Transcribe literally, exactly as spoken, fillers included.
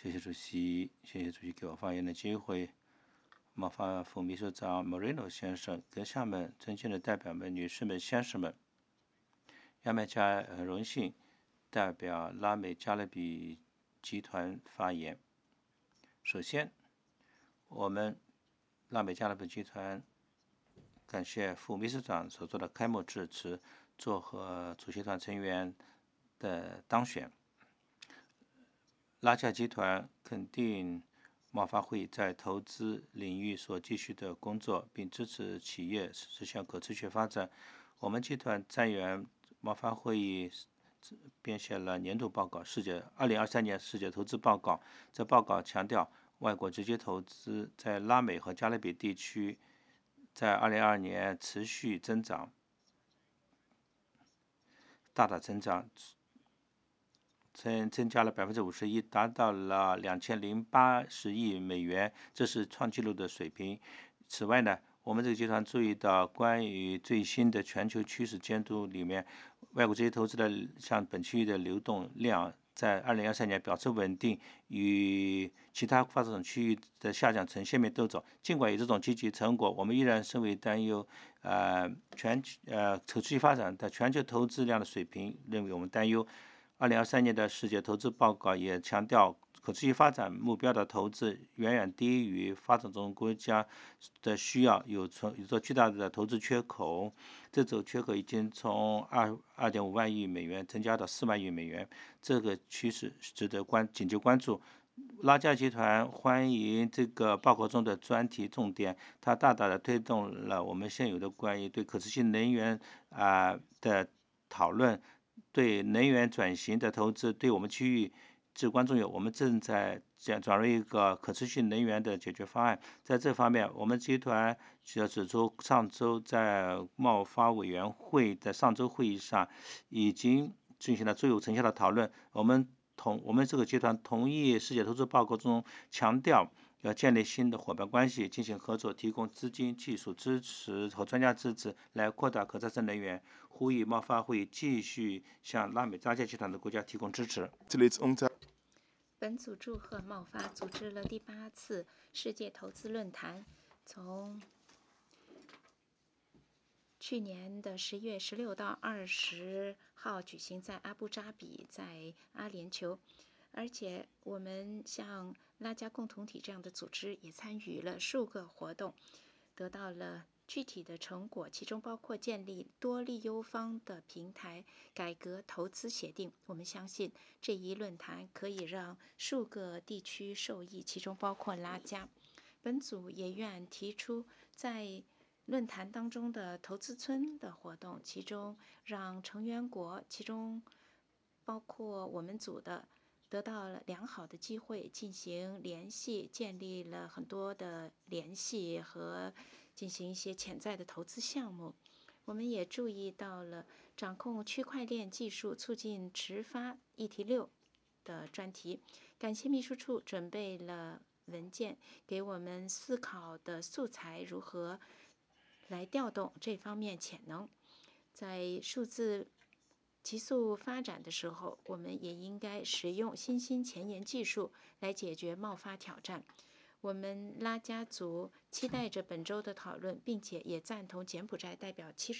谢谢主席，谢谢主席给我发言的机会。贸发副秘书长 Moreno 先生、阁下们、尊敬的代表们、女士们、先生们，亚美加很荣幸代表拉美加勒比集团发言。首先，我们拉美加勒比集团感谢副秘书长所做的开幕致辞，祝贺主席团成员的当选。拉加集团肯定贸发会在投资领域所继续的工作，并支持企业实现可持续发展。我们集团在原贸发会议编写了年度报告《世界二零二三年世界投资报告》。这报告强调，外国直接投资在拉美和加勒比地区在二零二二年持续增长，大大增长。增增加了百分之五十一，达到了两千零八十亿美元，这是创纪录的水平。此外呢，我们这个集团注意到，关于最新的全球趋势监督里面，外国直接投资的向本区域的流动量在二零二三年保持稳定，与其他发展区域的下降呈线面斗争。尽管有这种积极成果，我们依然深为担忧。呃，全呃可持续发展的全球投资量的水平，认为我们担忧。二零二三年的世界投资报告也强调，可持续发展目标的投资远远低于发展中国家的需要，有存有着巨大的投资缺口。这种缺口已经从二二点五万亿美元增加到四万亿美元，这个趋势值得关紧急关注。拉加集团欢迎这个报告中的专题重点，它大大的推动了我们现有的关于对可持续能源啊、呃、的讨论。对能源转型的投资对我们区域至关重要。我们正在转转入一个可持续能源的解决方案。在这方面，我们集团需要指出，上周在贸发委员会的上周会议上，已经进行了最有成效的讨论。我们同我们这个集团同意世界投资报告中强调，要建立新的伙伴关系，进行合作，提供资金、技术支持和专家支持，来扩大可再生能源。呼吁贸发会继续向拉美扎加集团的国家提供支持。 本组祝贺贸发组织了第八次世界投资论坛，从去年的十月十六到二十号举行在阿布扎比，在阿联酋。而且我们像拉加共同体这样的组织也参与了数个活动，得到了具体的成果，其中包括建立多利优方的平台、改革投资协定。我们相信这一论坛可以让数个地区受益，其中包括拉加。本组也愿提出在论坛当中的投资村的活动，其中让成员国，其中包括我们组的，得到了良好的机会进行联系，建立了很多的联系和进行一些潜在的投资项目。我们也注意到了掌控区块链技术促进持发议题六的专题。感谢秘书处准备了文件，给我们思考的素材，如何来调动这方面潜能。在数字急速发展的时候，我们也应该使用新兴前沿技术来解决贸发挑战。我们拉加族期待着本周的讨论，并且也赞同柬埔寨代表七十